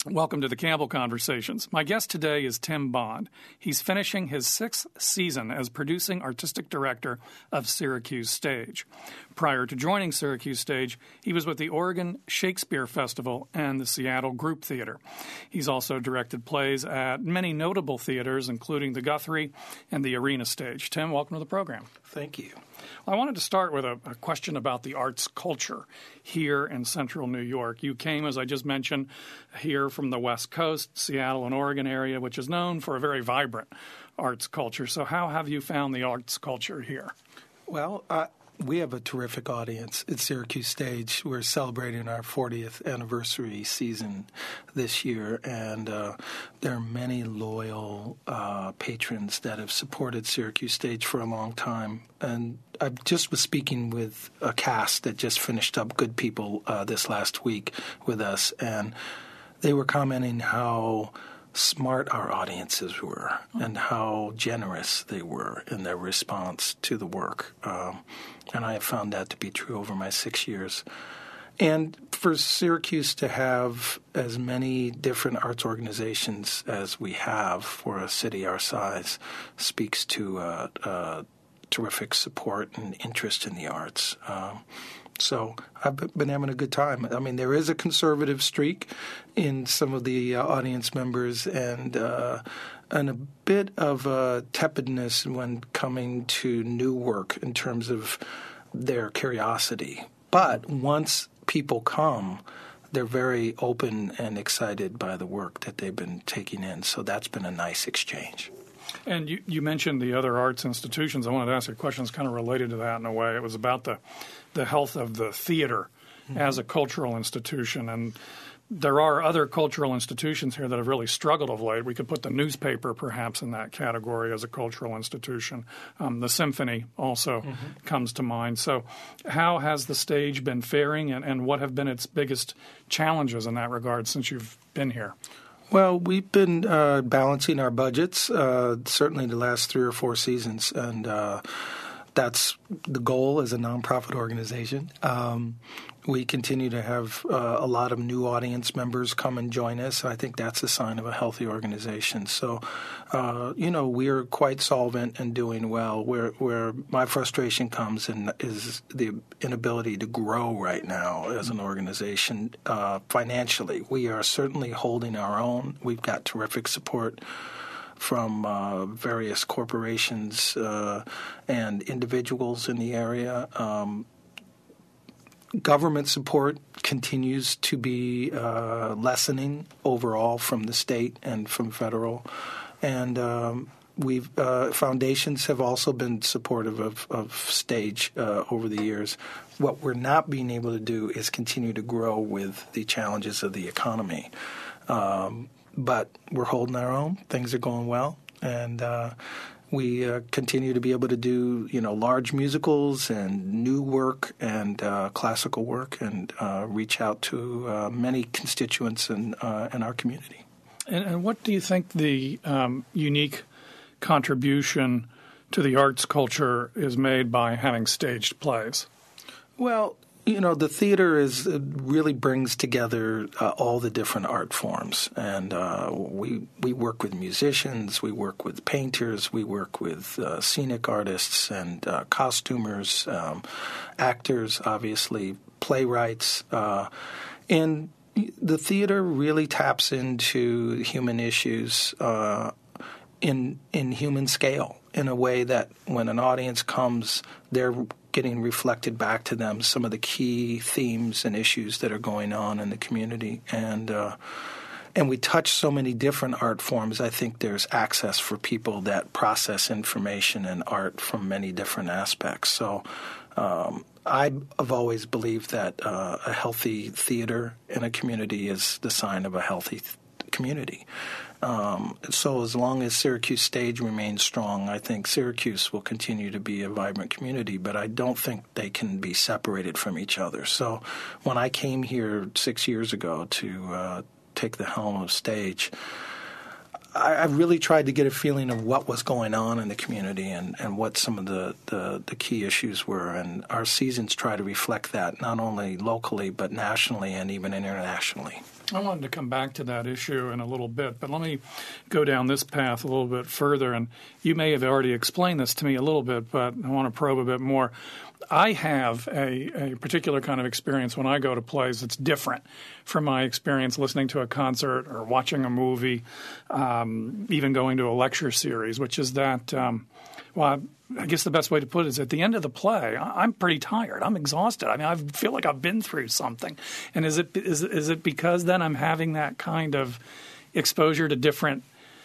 Welcome to the Campbell Conversations. My guest today is Tim Bond. He's finishing his 6th season as producing artistic director of Syracuse Stage. Prior to joining Syracuse Stage, he was with the Oregon Shakespeare Festival and the Seattle Group Theater. He's also directed plays at many notable theaters, including the Guthrie and the Arena Stage. Tim, welcome to the program. Thank you. I wanted to start with a question about the arts culture here in central New York. You came, as I just mentioned, here from the West Coast, Seattle and Oregon area, which is known for a very vibrant arts culture. So how have you found the arts culture here? Well, we have a terrific audience at Syracuse Stage. We're celebrating our 40th anniversary season this year, and there are many loyal patrons that have supported Syracuse Stage for a long time. And I just was speaking with a cast that just finished up Good People this last week with us, and they were commenting how smart our audiences were and how generous they were in their response to the work. And I have found that to be true over my 6 years. And for Syracuse to have as many different arts organizations as we have for a city our size speaks to terrific support and interest in the arts. So I've been having a good time. I mean, there is a conservative streak in some of the audience members and a bit of tepidness when coming to new work in terms of their curiosity. But once people come, they're very open and excited by the work that they've been taking in. So that's been a nice exchange. And you mentioned the other arts institutions. I wanted to ask you a question that's kind of related to that in a way. It was about the health of the theater as a cultural institution. And there are other cultural institutions here that have really struggled of late. We could put the newspaper perhaps in that category as a cultural institution. The symphony also comes to mind. So how has the stage been faring, and what have been its biggest challenges in that regard since you've been here? Well, we've been balancing our budgets, certainly the last 3 or 4 seasons, and that's the goal as a nonprofit organization. We continue to have a lot of new audience members come and join us. I think that's a sign of a healthy organization. So, we're quite solvent and doing well. Where my frustration comes in is the inability to grow right now as an organization financially. We are certainly holding our own. We've got terrific support from various corporations and individuals in the area. Government support continues to be lessening overall from the state and from federal. And foundations have also been supportive of Stage over the years. What we're not being able to do is continue to grow with the challenges of the economy. But we're holding our own. Things are going well. And we continue to be able to do, large musicals and new work and classical work and reach out to many constituents in our community. And what do you think the unique contribution to the arts culture is made by having staged plays? Well, the theater really brings together all the different art forms, and we work with musicians, we work with painters, we work with scenic artists and costumers, actors, obviously, playwrights, and the theater really taps into human issues in human scale in a way that when an audience comes, they're getting reflected back to them some of the key themes and issues that are going on in the community. And we touch so many different art forms. I think there's access for people that process information and art from many different aspects. So I've always believed that a healthy theater in a community is the sign of a healthy community. So as long as Syracuse Stage remains strong, I think Syracuse will continue to be a vibrant community, but I don't think they can be separated from each other. So when I came here 6 years ago to take the helm of Stage, I really tried to get a feeling of what was going on in the community and what some of the key issues were. And our seasons try to reflect that, not only locally but nationally and even internationally. I wanted to come back to that issue in a little bit, but let me go down this path a little bit further. And you may have already explained this to me a little bit, but I want to probe a bit more. I have a particular kind of experience when I go to plays that's different from my experience listening to a concert or watching a movie, even going to a lecture series, which is that, I guess the best way to put it is at the end of the play, I'm pretty tired. I'm exhausted. I mean, I feel like I've been through something. And is it because then I'm having that kind of exposure to different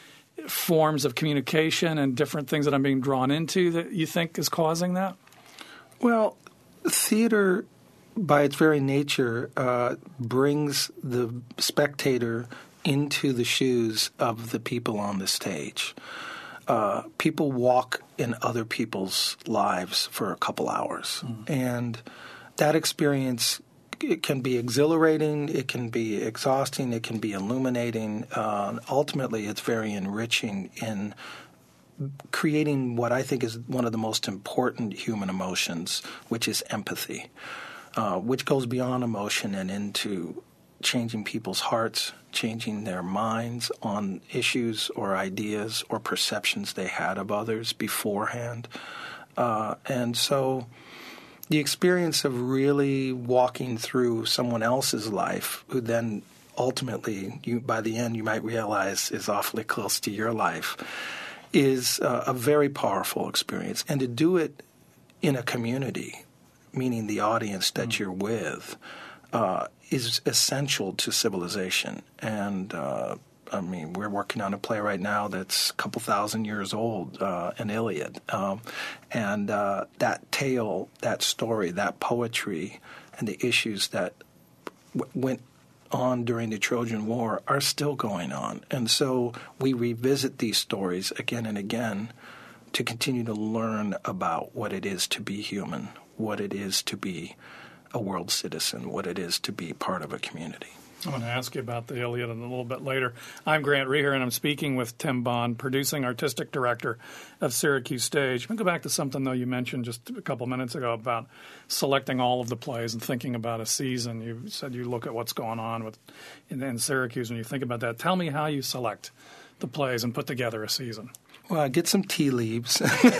forms of communication and different things that I'm being drawn into that you think is causing that? Well, theater, by its very nature, brings the spectator into the shoes of the people on the stage. People walk in other people's lives for a couple hours. And that experience, it can be exhilarating, it can be exhausting, it can be illuminating. Ultimately, it's very enriching in creating what I think is one of the most important human emotions, which is empathy, which goes beyond emotion and into changing people's hearts, changing their minds on issues or ideas or perceptions they had of others beforehand. And so the experience of really walking through someone else's life, who then ultimately, by the end, you might realize is awfully close to your life, is a very powerful experience. And to do it in a community, meaning the audience that you're with, is essential to civilization. And, I mean, we're working on a play right now that's a couple thousand years old, an Iliad. And that tale, that story, that poetry, and the issues that went on during the Trojan War are still going on. And so we revisit these stories again and again to continue to learn about what it is to be human, what it is to be a world citizen, what it is to be part of a community. I'm going to ask you about the Iliad in a little bit later. I'm Grant Reher, and I'm speaking with Tim Bond, producing artistic director of Syracuse Stage. I'm going to go back to something, though, you mentioned just a couple minutes ago about selecting all of the plays and thinking about a season. You said you look at what's going on in Syracuse when you think about that. Tell me how you select the plays and put together a season. Well, I get some tea leaves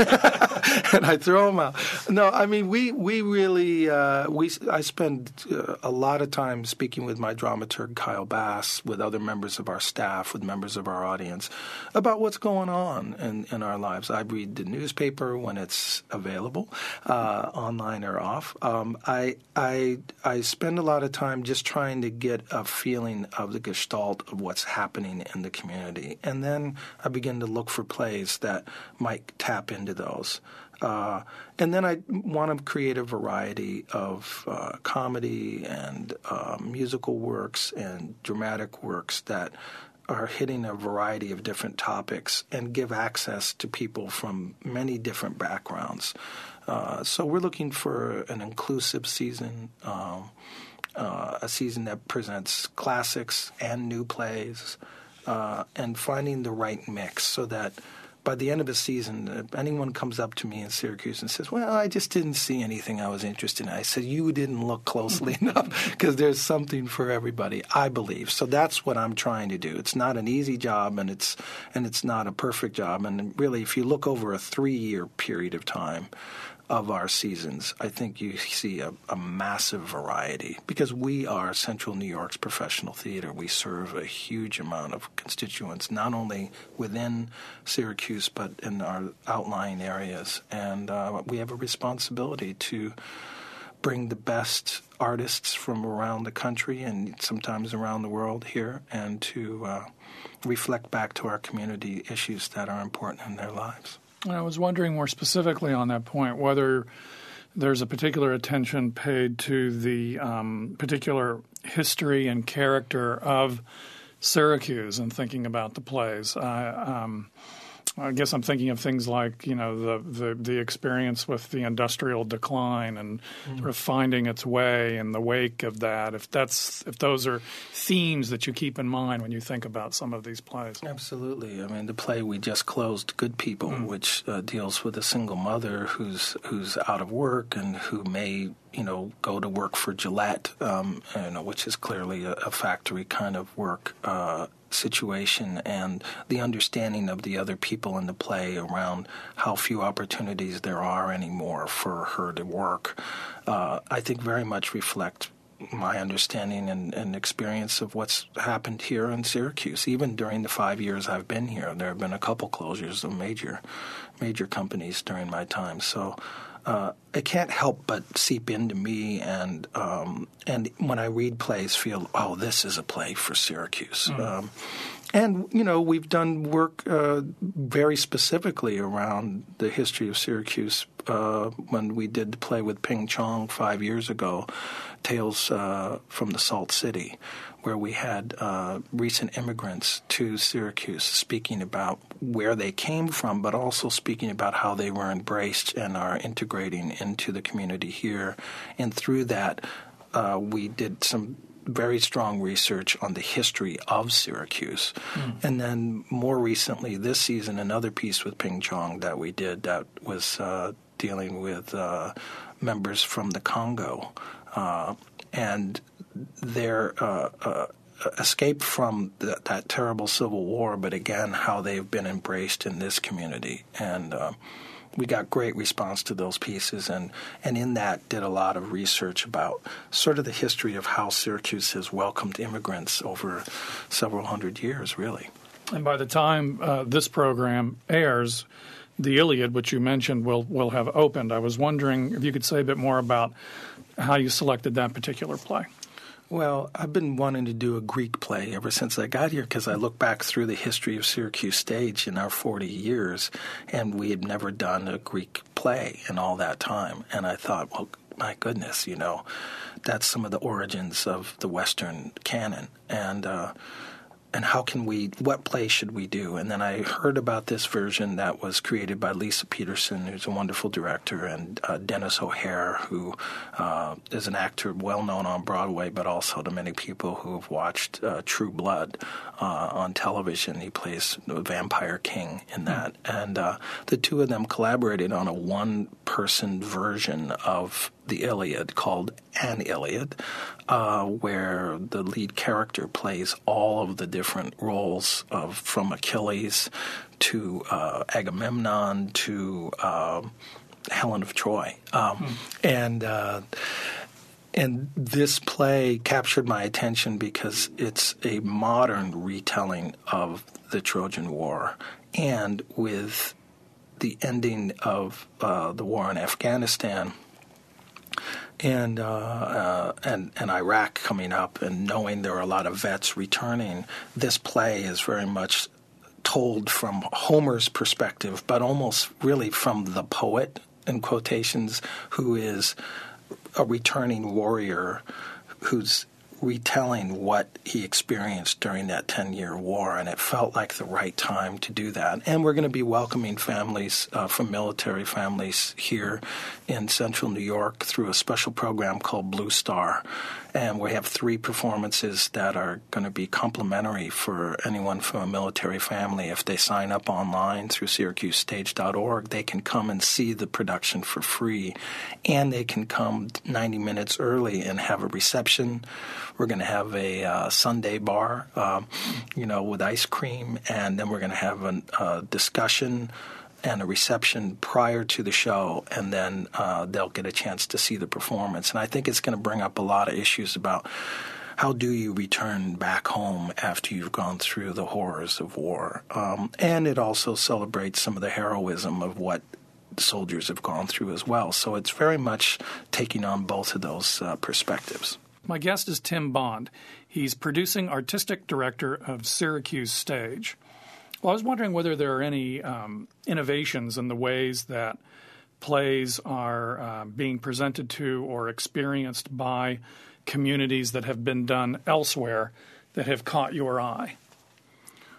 and I throw them out. No, I mean, we really I spend a lot of time speaking with my dramaturg Kyle Bass, with other members of our staff, with members of our audience about what's going on in our lives. I read the newspaper when it's available, online or off. I spend a lot of time just trying to get a feeling of the gestalt of what's happening in the community, and then I begin to look for plays that might tap into those. And then I want to create a variety of comedy and musical works and dramatic works that are hitting a variety of different topics and give access to people from many different backgrounds. So we're looking for an inclusive season, a season that presents classics and new plays, and finding the right mix so that by the end of the season, if anyone comes up to me in Syracuse and says, well, I just didn't see anything I was interested in, I said, you didn't look closely enough, because there's something for everybody, I believe. So that's what I'm trying to do. It's not an easy job, and it's not a perfect job. And really, if you look over a 3-year period of time of our seasons, I think you see a massive variety, because we are Central New York's professional theater. We serve a huge amount of constituents, not only within Syracuse, but in our outlying areas. And we have a responsibility to bring the best artists from around the country and sometimes around the world here, and to reflect back to our community issues that are important in their lives. I was wondering more specifically on that point whether there's a particular attention paid to the particular history and character of Syracuse and thinking about the plays. I guess I'm thinking of things like, the experience with the industrial decline and sort of finding its way in the wake of that. If those are themes that you keep in mind when you think about some of these plays. Absolutely. I mean, the play we just closed, Good People, which deals with a single mother who's out of work and who may go to work for Gillette, which is clearly a factory kind of work situation, and the understanding of the other people in the play around how few opportunities there are anymore for her to work, I think very much reflect my understanding and experience of what's happened here in Syracuse. Even during the 5 years I've been here, there have been a couple closures of major companies during my time. So it can't help but seep into me, and when I read plays, feel, oh, this is a play for Syracuse. And we've done work very specifically around the history of Syracuse when we did the play with Ping Chong 5 years ago, Tales from the Salt City, where we had recent immigrants to Syracuse speaking about where they came from, but also speaking about how they were embraced and are integrating into the community here. And through that, we did some very strong research on the history of Syracuse. And then more recently, this season, another piece with Ping Chong that we did that was dealing with members from the Congo and their escape from that terrible civil war, but again, how they've been embraced in this community. And we got great response to those pieces, and in that did a lot of research about sort of the history of how Syracuse has welcomed immigrants over several hundred years, really. And by the time this program airs, the Iliad, which you mentioned, will have opened. I was wondering if you could say a bit more about how you selected that particular play. Well, I've been wanting to do a Greek play ever since I got here, because I look back through the history of Syracuse stage in our 40 years, and we had never done a Greek play in all that time. And I thought, well, my goodness, that's some of the origins of the Western canon. And what play should we do? And then I heard about this version that was created by Lisa Peterson, who's a wonderful director, and Dennis O'Hare, who is an actor well known on Broadway, but also to many people who have watched True Blood on television. He plays the Vampire King in that. And the two of them collaborated on a one-person version of the Iliad called An Iliad, where the lead character plays all of the different roles from Achilles to Agamemnon to Helen of Troy. And this play captured my attention because it's a modern retelling of the Trojan War, and with the ending of the war in Afghanistan and Iraq coming up, and knowing there are a lot of vets returning, this play is very much told from Homer's perspective, but almost really from the poet, in quotations, who is a returning warrior who's retelling what he experienced during that 10-year war, and it felt like the right time to do that. And we're going to be welcoming families from military families here in central New York through a special program called Blue Star. And we have 3 performances that are going to be complimentary for anyone from a military family. If they sign up online through SyracuseStage.org, they can come and see the production for free. And they can come 90 minutes early and have a reception. We're going to have a Sunday bar, with ice cream. And then we're going to have a discussion and a reception prior to the show, and then they'll get a chance to see the performance. And I think it's going to bring up a lot of issues about how do you return back home after you've gone through the horrors of war. And it also celebrates some of the heroism of what soldiers have gone through as well. So it's very much taking on both of those perspectives. My guest is Tim Bond. He's producing artistic director of Syracuse Stage. Well, I was wondering whether there are any innovations in the ways that plays are being presented to or experienced by communities that have been done elsewhere that have caught your eye.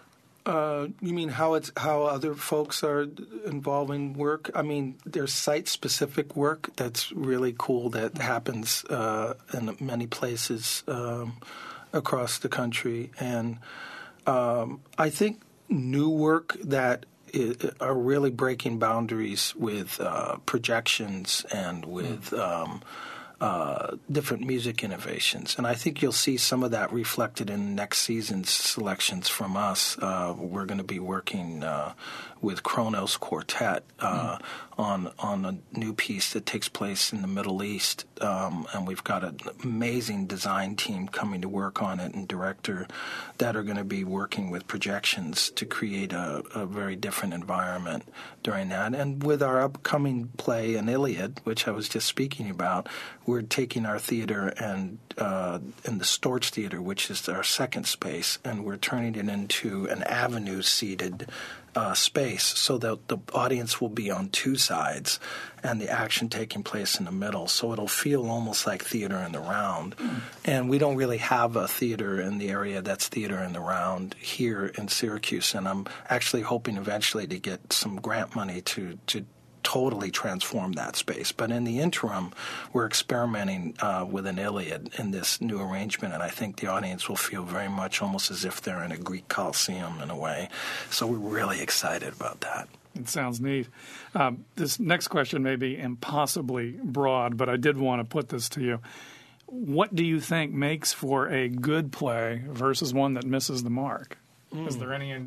You mean how other folks are involving work? I mean, there's site-specific work that's really cool that happens in many places across the country, and I think new work that are really breaking boundaries with projections and with different music innovations. And I think you'll see some of that reflected in next season's selections from us. We're going to be working with Kronos Quartet on a new piece that takes place in the Middle East. And we've got an amazing design team coming to work on it and director that are going to be working with projections to create a very different environment during that. And with our upcoming play, An Iliad, which I was just speaking about, we're taking our theater and in the Storch Theater, which is our second space, and we're turning it into an avenue-seated space so that the audience will be on two sides and the action taking place in the middle. So it'll feel almost like theater in the round. And we don't really have a theater in the area that's theater in the round here in Syracuse. And I'm actually hoping eventually to get some grant money to totally transform that space. But in the interim, we're experimenting with An Iliad in this new arrangement, and I think the audience will feel very much almost as if they're in a Greek Colosseum in a way. So we're really excited about that. It sounds neat. This next question may be impossibly broad, but I did want to put this to you. What do you think makes for a good play versus one that misses the mark? Is there any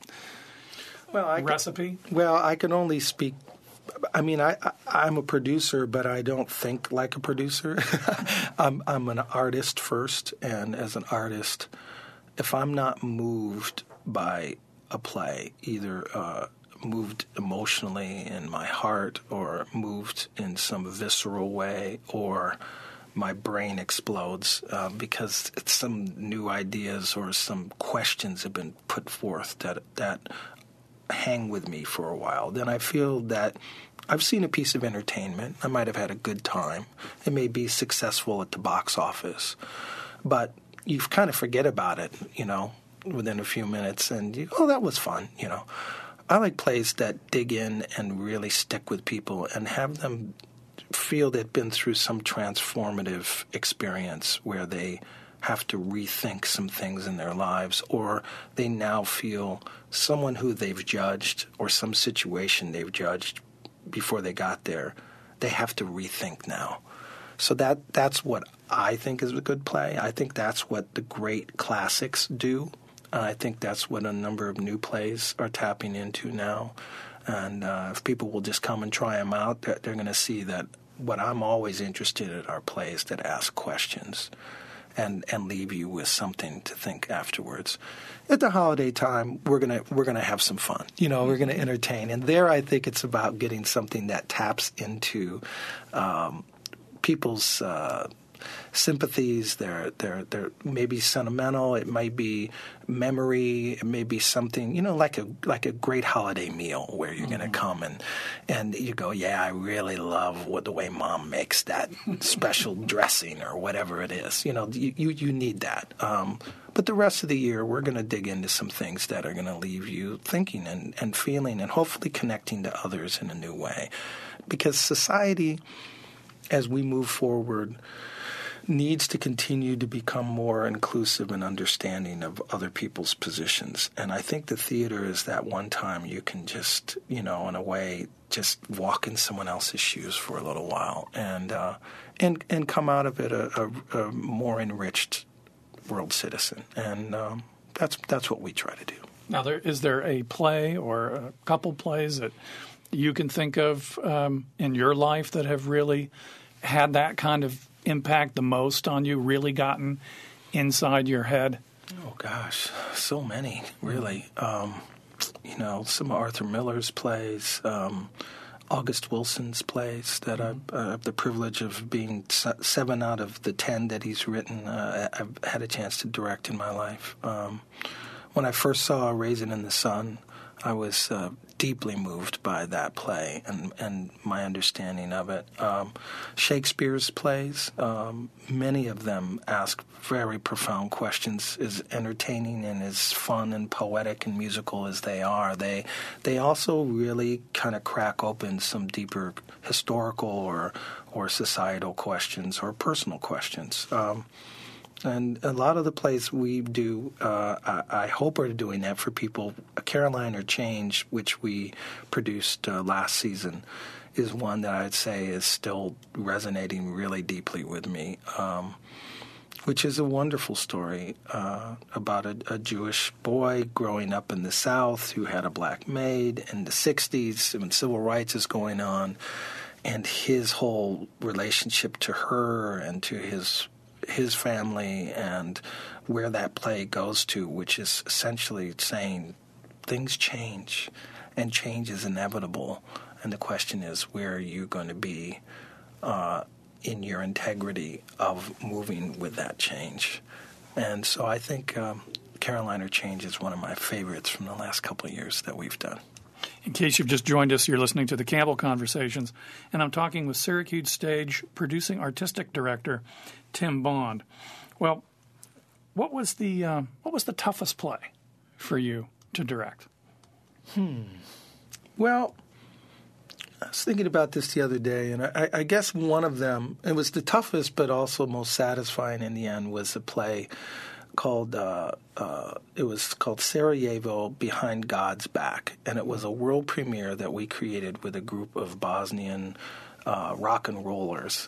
recipe? I can only speak. I mean, I'm a producer, but I don't think like a producer. I'm an artist first, and as an artist, if I'm not moved by a play, either moved emotionally in my heart or moved in some visceral way, or my brain explodes because it's some new ideas or some questions have been put forth that hang with me for a while, then I feel that I've seen a piece of entertainment. I might have had a good time. It may be successful at the box office, but you kind of forget about it, within a few minutes, and that was fun, I like plays that dig in and really stick with people and have them feel they've been through some transformative experience where they have to rethink some things in their lives, or they now feel someone who they've judged or some situation they've judged before they got there, they have to rethink now. So that's what I think is a good play. I think that's what the great classics do. I think that's what a number of new plays are tapping into now. And if people will just come and try them out, they're going to see that what I'm always interested in are plays that ask questions and leave you with something to think afterwards. At the holiday time, we're gonna have some fun. We're gonna entertain, and there I think it's about getting something that taps into people's sympathies. They're maybe sentimental. It might be memory. It may be something like a great holiday meal where you're going to come and you go, yeah, I really love the way Mom makes that special dressing or whatever it is. You need that. But the rest of the year, we're going to dig into some things that are going to leave you thinking and feeling and hopefully connecting to others in a new way, because society, as we move forward, needs to continue to become more inclusive and understanding of other people's positions. And I think the theater is that one time you can just, in a way, just walk in someone else's shoes for a little while and come out of it a more enriched world citizen. And that's what we try to do. Now, is there a play or a couple plays that you can think of in your life that have really had that kind of impact the most on you, really gotten inside your head? Oh, gosh, so many, really. Some of Arthur Miller's plays, August Wilson's plays that I have the privilege of being 7 out of the 10 that he's written. I've had a chance to direct in my life. When I first saw Raisin in the Sun, deeply moved by that play and my understanding of it. Shakespeare's plays, many of them ask very profound questions. As entertaining and as fun and poetic and musical as they are, they also really kind of crack open some deeper historical or societal questions or personal questions. And a lot of the plays we do, I hope are doing that for people. Carolina Change, which we produced last season, is one that I'd say is still resonating really deeply with me, which is a wonderful story about a Jewish boy growing up in the South who had a black maid in the 60s when civil rights is going on, and his whole relationship to her and to his family and where that play goes to, which is essentially saying things change and change is inevitable. And the question is, where are you going to be in your integrity of moving with that change? And so I think Carolina Change is one of my favorites from the last couple of years that we've done. In case you've just joined us, you're listening to the Campbell Conversations, and I'm talking with Syracuse Stage producing artistic director Tim Bond. Well, what was the toughest play for you to direct? Well, I was thinking about this the other day, and I guess one of them, it was the toughest but also most satisfying in the end, was a play called Sarajevo Behind God's Back, and it was a world premiere that we created with a group of Bosnian rock and rollers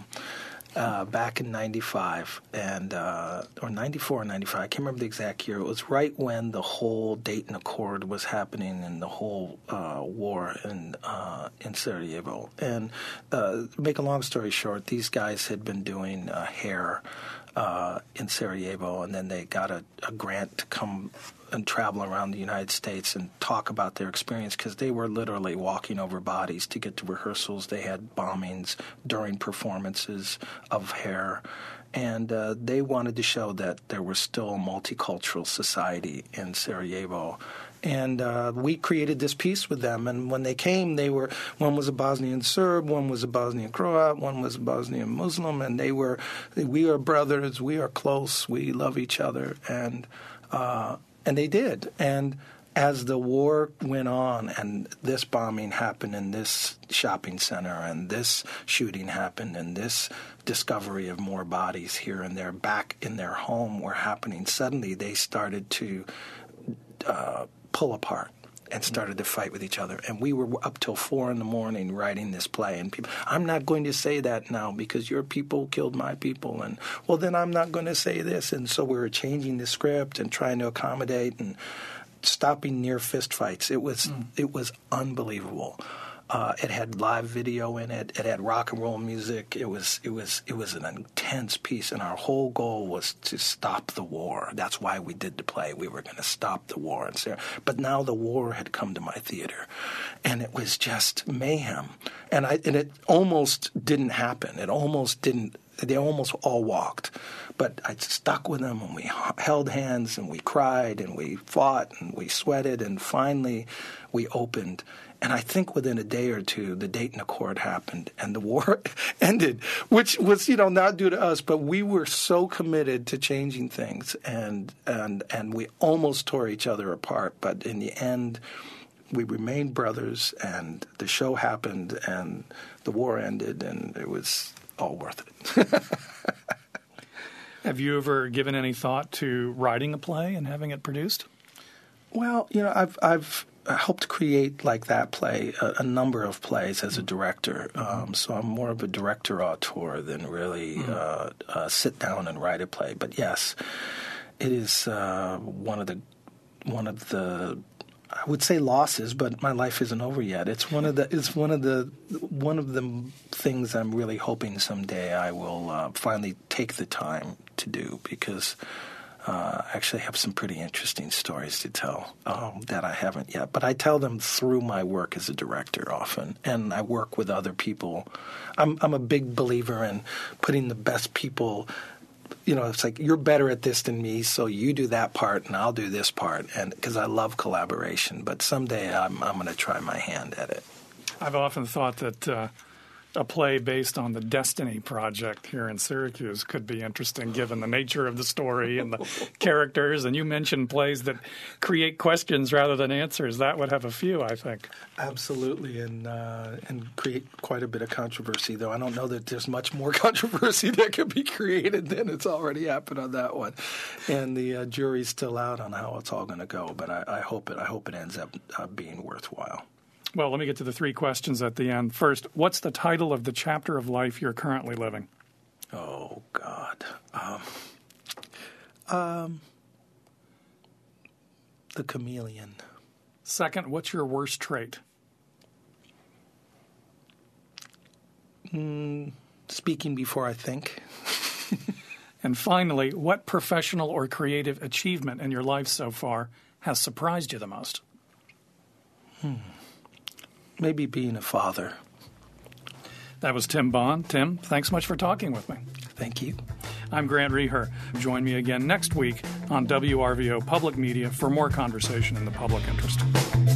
back in 95 or 94 or 95. I can't remember the exact year. It was right when the whole Dayton Accord was happening and the whole war in Sarajevo. And make a long story short, these guys had been doing hair in Sarajevo, and then they got a grant to come and travel around the United States and talk about their experience, because they were literally walking over bodies to get to rehearsals. They had bombings during performances of hair, and they wanted to show that there was still a multicultural society in Sarajevo. And we created this piece with them. And when they came, one was a Bosnian Serb, one was a Bosnian Croat, one was a Bosnian Muslim, and we are brothers, we are close, we love each other, and they did. And as the war went on and this bombing happened in this shopping center and this shooting happened and this discovery of more bodies here and there back in their home were happening, suddenly they started to pull apart and started to fight with each other. And we were up till 4 a.m. writing this play. And people, I'm not going to say that now because your people killed my people. And, well, then I'm not going to say this. And so we were changing the script and trying to accommodate and stopping near fist fights. It was unbelievable. It had live video in it. It had rock and roll music. It was an intense piece, and our whole goal was to stop the war. That's why we did the play. We were going to stop the war. But now the war had come to my theater, and it was just mayhem. And it almost didn't happen. It almost didn't. They almost all walked. But I stuck with them, and we held hands, and we cried, and we fought, and we sweated, and finally we opened. And I think within a day or two, the Dayton Accord happened and the war ended, which was, not due to us, but we were so committed to changing things, and we almost tore each other apart. But in the end, we remained brothers, and the show happened, and the war ended, and it was all worth it. Have you ever given any thought to writing a play and having it produced? Well, I've helped create, like that play, a number of plays as a director. So I'm more of a director-auteur than really sit down and write a play. But yes, it is one of the I would say losses, but my life isn't over yet. It's one of the things I'm really hoping someday I will finally take the time to do, because I actually have some pretty interesting stories to tell that I haven't yet. But I tell them through my work as a director often, and I work with other people. I'm a big believer in putting the best people it's like you're better at this than me, so you do that part and I'll do this part, and because I love collaboration. But someday I'm going to try my hand at it. I've often thought that a play based on the Destiny Project here in Syracuse could be interesting, given the nature of the story and the characters. And you mentioned plays that create questions rather than answers. That would have a few, I think. Absolutely, and create quite a bit of controversy, though I don't know that there's much more controversy that could be created than it's already happened on that one. And the jury's still out on how it's all going to go, but I hope it ends up being worthwhile. Well, let me get to the three questions at the end. First, what's the title of the chapter of life you're currently living? Oh, God. The Chameleon. Second, what's your worst trait? Speaking before I think. And finally, what professional or creative achievement in your life so far has surprised you the most? Maybe being a father. That was Tim Bond. Tim, thanks much for talking with me. Thank you. I'm Grant Reher. Join me again next week on WRVO Public Media for more conversation in the public interest.